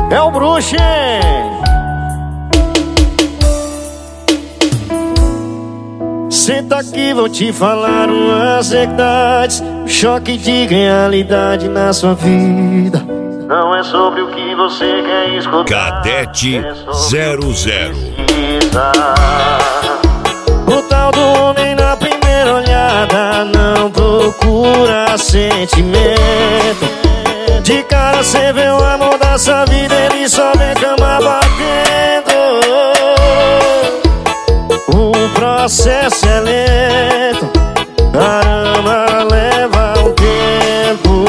É o bruxo, hein? Senta aqui, vou te falar umas verdades. Um choque de realidade na sua vida. Não é sobre o que você quer escutar. Cadete 00. O tal do homem na primeira olhada não procura sentimento. De cara cê vê o amor da sua vida, ele só vê cama batendo. O processo é lento, caramba, leva um tempo.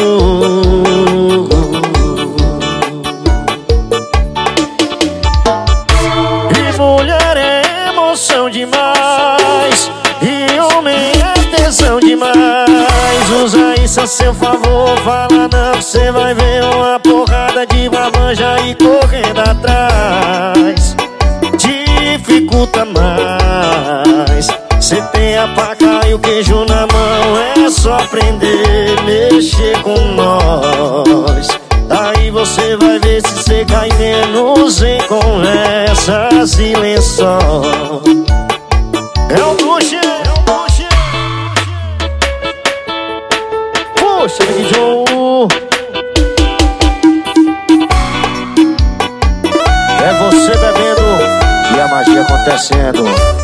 E mulher é emoção demais, e homem é tesão demais. Usa isso a seu favor, fala não, cê vai ver uma porrada de babanja e correndo atrás. Dificulta mais. Cê tem a faca e o queijo na mão, é só aprender, mexer com nós. Aí você vai ver se cê cai menos em conversas e lençol. É o bruxo, é o bruxo. Puxa, Big Joe. É você bebendo e a magia acontecendo.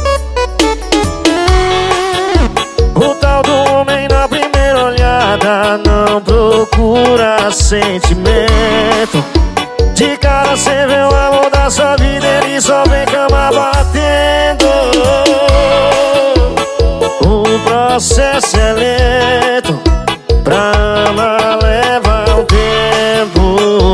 O tal do homem na primeira olhada não procura sentimento. De cara cê vê o amor da sua vida, ele só vê cama batendo. O processo é lento, pra amar leva um tempo.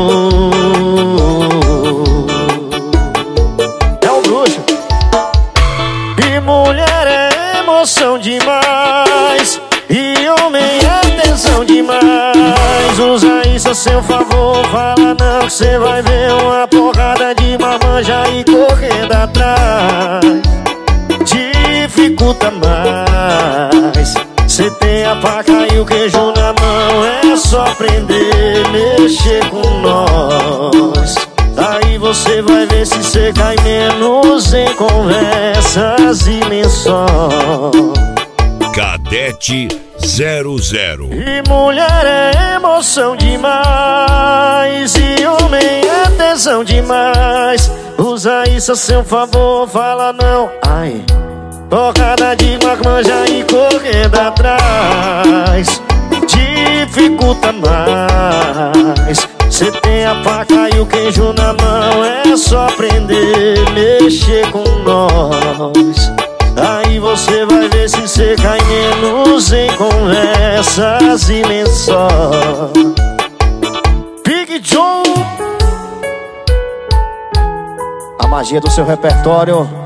É o bruxo. E mulher é emoção demais, e homem é tesão demais. Usa isso a seu favor, fala não, que cê vai ver uma porrada de mamanja e correndo atrás. Dificulta mais. Cê tem a faca e o queijo na mão, é só aprender, mexer com nós. Aí você vai ver se cê cai menos em conversas e lençol. Cadete 00. E mulher é emoção demais, e homem é tesão demais. Usa isso a seu favor, fala não, ai. Porrada de mamanja e correndo atrás. Dificulta mais. Cê tem a faca e o queijo na mão, é só aprender, mexer com nós. Aí você vai ver se cê cai menos em conversas e lençol. Big Joe. A magia do seu repertório